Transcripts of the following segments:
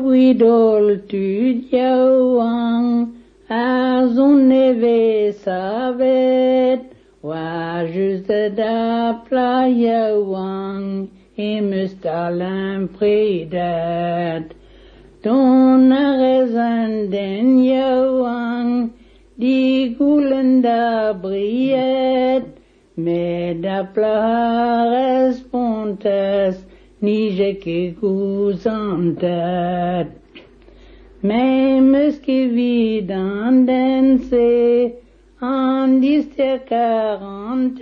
widol tudjauang, azun neve savet, wa juste da playauang, imustalem predat. Ton arezan den yauang, di gulenda briet, mais d'apla respontes, ni je que guzantet. Même ce qui vit dans dense, en distir quarantes,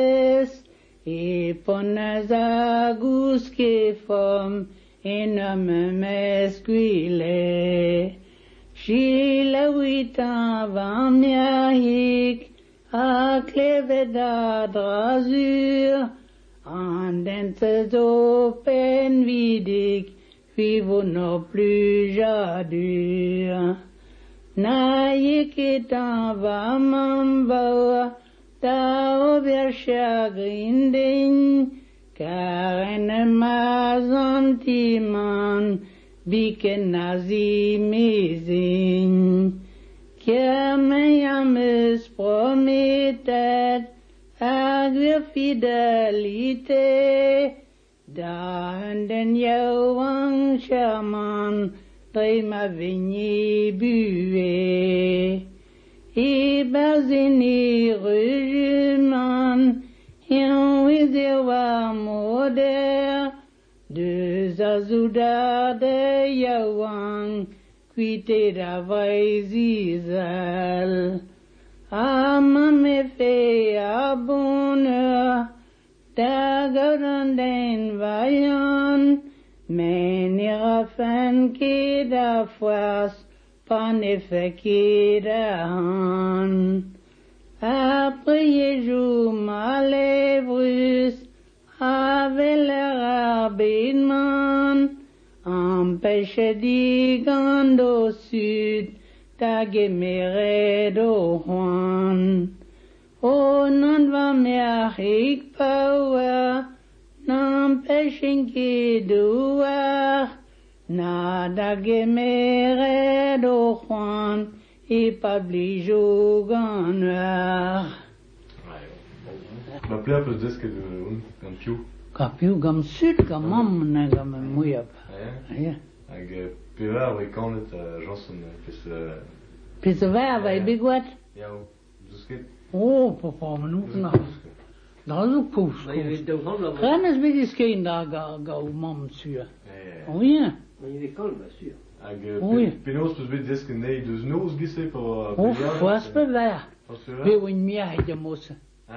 et pones agus que fom, et nomme mesquile. Si la 8 ans van miahik, a cleveda drasur, en denses open vidik, vivo no plus jadur. Naïk étant va m'envoie, ta ouvert chagrinding, car en ma sentiment, bique nazi mizing. Car me promettait, agre fidélité, dans den yauang charmant, de ma vigne buée. Et basini rejumant, en wizewa moder, deux azouda de yauang, quitté d'avay zizal. Ama me fait à bonheur, dagodan den vaillant, mais n'ira fin qui da foisse, pas n'effet qui da han. Après jour malèvrus, avec l'air rapidement, empêche d'y au sud, ta gemere do juan. O non va meahik power, n'empêche qui doua, nada gemere do juan, et pas blijo noir. Ma plea plus deske de gam più. Capiu gam sud, gam mamne, gam mouillap. Ja. Hag pevar e kanet Janson Pis verve bigwet? Ja, dusket. Oh, papa, men hoeven dat is ook poes. Rennes bigis geen daar ga mam zuur. Oh ja. Maar je kan wel zuur. Hag penos plus bet deske nei deus noz gise por... Oh, was bewer. We win meer het je mosse.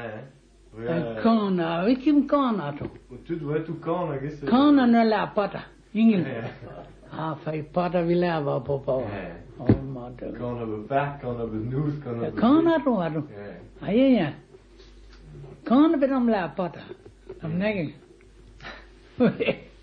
Kana, ik hem kana toch. Tu dois tout kana gise. Kana ne la pata. Ingen. Ah, fai pata vi leva papa. Oh, mother. Kana be back, kana be noos, kana be... Kana toch hadden. Ah, ja. Kana be nam la pata. Am negging.